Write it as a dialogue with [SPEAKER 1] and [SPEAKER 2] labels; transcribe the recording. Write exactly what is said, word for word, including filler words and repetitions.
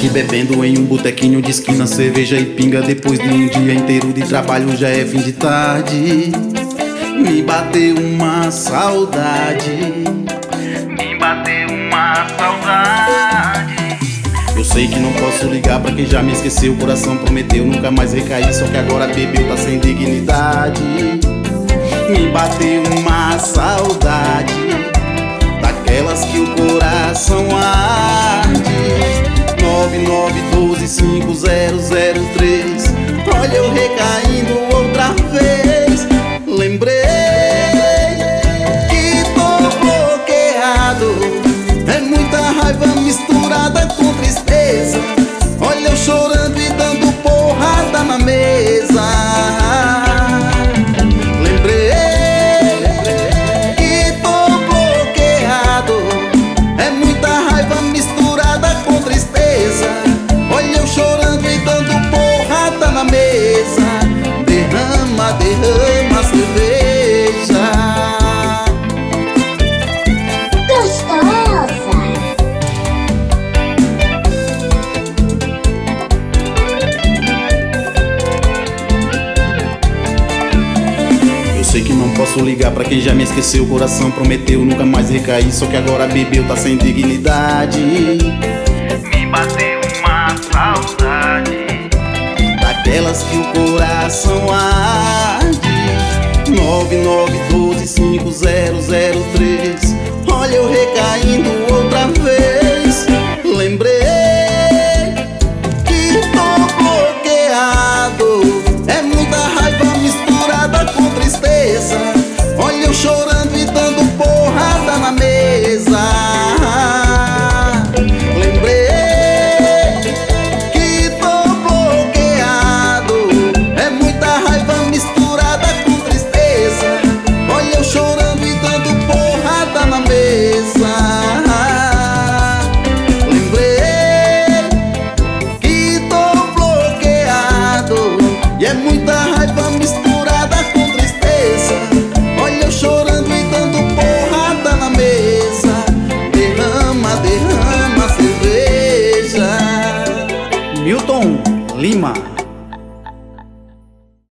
[SPEAKER 1] noite bebendo em um botequinho de esquina, cerveja e pinga. Depois de um dia inteiro de trabalho já é fim de tarde. Me bateu uma saudade, me bateu uma saudade. Eu sei que não posso ligar pra quem já me esqueceu. O coração prometeu nunca mais recair, só que agora bebeu, tá sem dignidade. Me bateu uma saudade, daquelas que o coração arde. Nove nove um dois cinco zero zero três. Olha eu recaindo outra vez. Lembrei que tô bloqueado. É muita raiva misturada com tristeza. Olha eu chorando e dando porrada na mesa. Lembrei que tô bloqueado. É muita raiva misturada com tristeza. Olha eu chorando e dando porrada na mesa. Derrama, derrama a cerveja.
[SPEAKER 2] Gostosa.
[SPEAKER 1] Eu sei que não posso ligar pra quem já me esqueceu. O coração prometeu nunca mais recair, só que agora bebeu, tá sem dignidade. Me bateu uma saudade, daquelas que o coração arde. Nove nove um dois cinco zero zero três. Olha eu recaindo outra vez. Lembrei que tô bloqueado. É muita raiva misturada com tristeza. Olha eu chorando